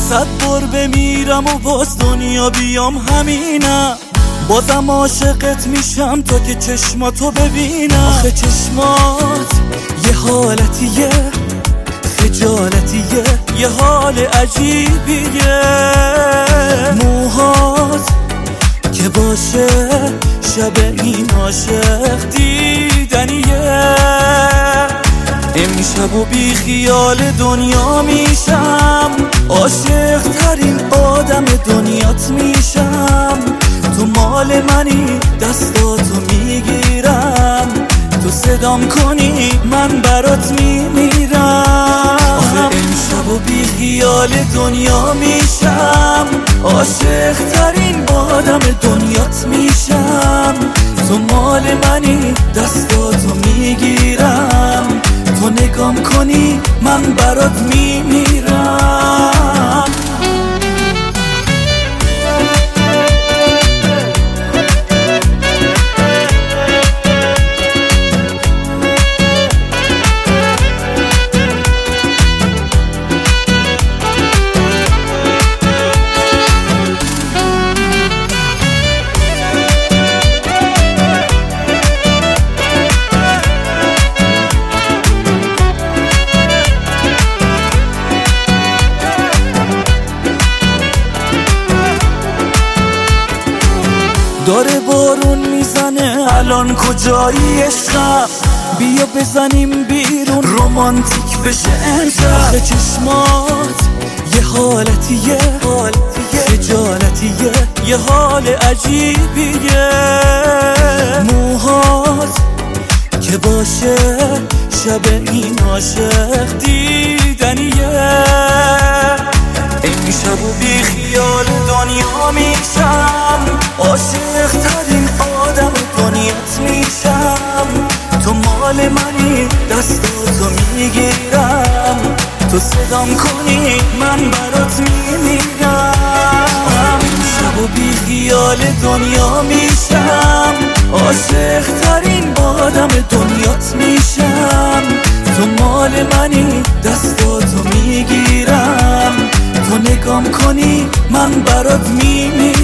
100 بار بمیرم و باز دنیا بیام همینم، بازم عاشقت میشم تا که چشماتو ببینم. آخه چشمات یه حالتیه، خجالتیه، یه حال عجیبیه. موهات که باشه شب این عاشق دیدنیه. امشب و بی خیال دنیا میشم، عاشق ترین آدم دنیات میشم. تو مال منی دستاتو میگیرم، تو صدام کنی من برات میمیرم. آخه امشب و بی خیال دنیا میشم، عاشق ترین آدم دنیات میشم. تو مال منی دستاتو میگیرم، تو نگام کنی من برات میمیرم. داره بارون میزنه الان کجایی عشقم، بیا بزنیم بیرون رومانتیک بشه امشب. آخه چشمات یه حالتیه، خجالتیه، یه حال عجیبیه. موهات که باشه شب این عاشق دیدنیه. امشب و بی خیال دنیا میشم، عاشق ترین آدم دنیات میشم. تو مال منی دستاتو میگیرم، تو صدام کنی من برات میمیرم. امشب و بی خیال دنیا میشم، عاشق ترین آدم دنیات میشم. تو مال منی دستاتو میگیرم، تو نگام کنی من برات میمیرم.